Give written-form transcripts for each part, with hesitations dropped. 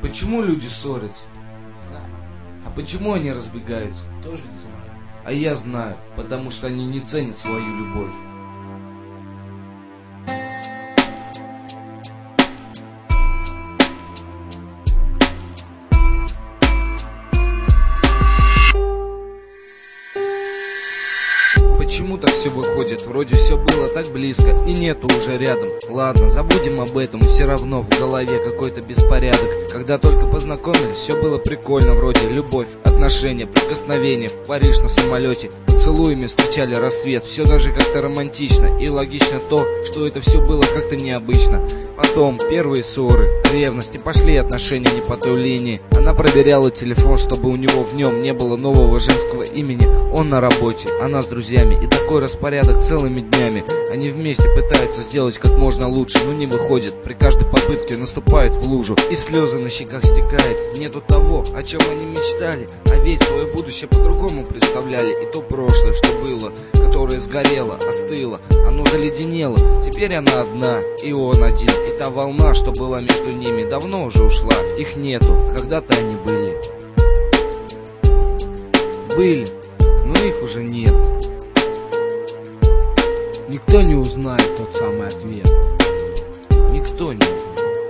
Почему люди ссорятся? Не знаю. А почему они разбегаются? Тоже не знаю. А я знаю, потому что они не ценят свою любовь. Почему так все выходит? Вроде все было так близко и нету уже рядом. Ладно, забудем об этом, все равно в голове какой-то беспорядок. Когда только познакомились, все было прикольно. Вроде любовь, отношения, прикосновения. В Париж на самолете поцелуями встречали рассвет. Все даже как-то романтично. И логично то, что это все было как-то необычно. Потом первые ссоры, ревности, пошли отношения не по той линии. Она проверяла телефон, чтобы у него в нем не было нового женского имени. Он на работе, она с друзьями. И такой распорядок целыми днями. Они вместе пытаются сделать как можно лучше, но не выходит. При каждой попытке наступают в лужу, и слезы на щеках стекают. Нету того, о чем они мечтали. А ведь свое будущее по-другому представляли. И то прошлое, что было, которое сгорело, остыло, оно заледенело. Теперь она одна, и он один. И та волна, что была между ними, давно уже ушла. Их нету, а когда-то они были. Были, но их уже нет. Никто не узнает тот самый ответ. Никто не узнает.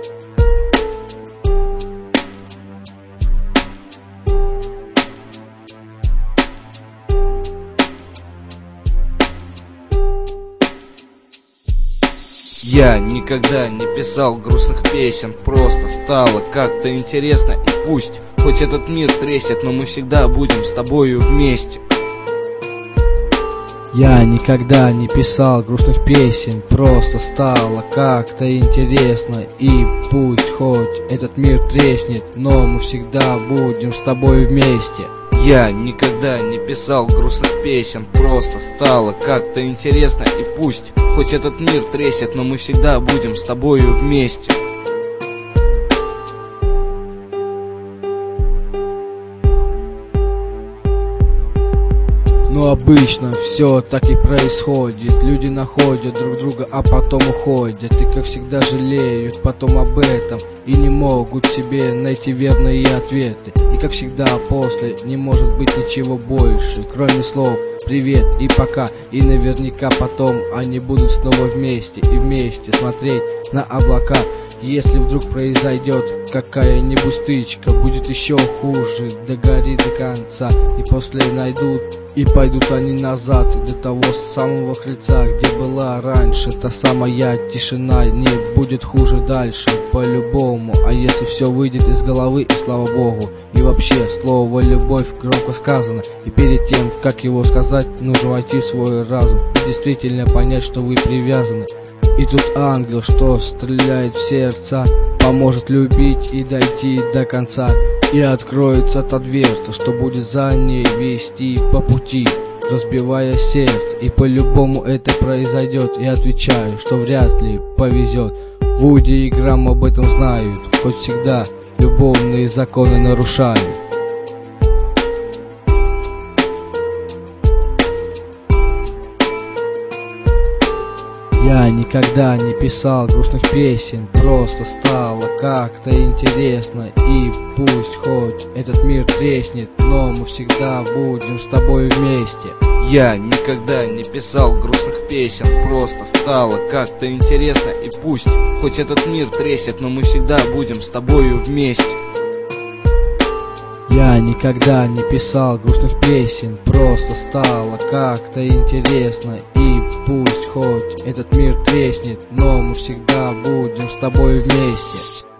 Я никогда не писал грустных песен, просто стало как-то интересно. И пусть хоть этот мир трясет, но мы всегда будем с тобою вместе. Я никогда не писал грустных песен, просто стало как-то интересно. И пусть хоть этот мир треснет, но мы всегда будем с тобой вместе. Я никогда не писал грустных песен, просто стало как-то интересно. И пусть хоть этот мир трясет, но мы всегда будем с тобою вместе. Но обычно все так и происходит. Люди находят друг друга, а потом уходят. И как всегда жалеют потом об этом. И не могут себе найти верные ответы. И как всегда после не может быть ничего больше, кроме слов привет и пока. И наверняка потом они будут снова вместе. И вместе смотреть на облака. Если вдруг произойдет какая-нибудь стычка, будет еще хуже, догорит до конца. И после найдут, и пойдут они назад, до того самого крыльца, где была раньше та самая тишина. Не будет хуже дальше, по-любому. А если все выйдет из головы, и слава богу. И вообще, слово «любовь» громко сказано. И перед тем, как его сказать, нужно войти в свой разум и действительно понять, что вы привязаны. И тут ангел, что стреляет в сердца, поможет любить и дойти до конца. И откроется та дверца, что будет за ней вести по пути, разбивая сердце. И по-любому это произойдет. И отвечаю, что вряд ли повезет. Вуди и Грам об этом знают, хоть всегда любовные законы нарушают. Я никогда не писал грустных песен, просто стало как-то интересно. И пусть хоть этот мир треснет, но мы всегда будем с тобой вместе. Я никогда не писал грустных песен, просто стало как-то интересно. И пусть хоть этот мир трясет, но мы всегда будем с тобою вместе. Я никогда не писал грустных песен, просто стало как-то интересно. И пусть хоть этот мир треснет, но мы всегда будем с тобой вместе.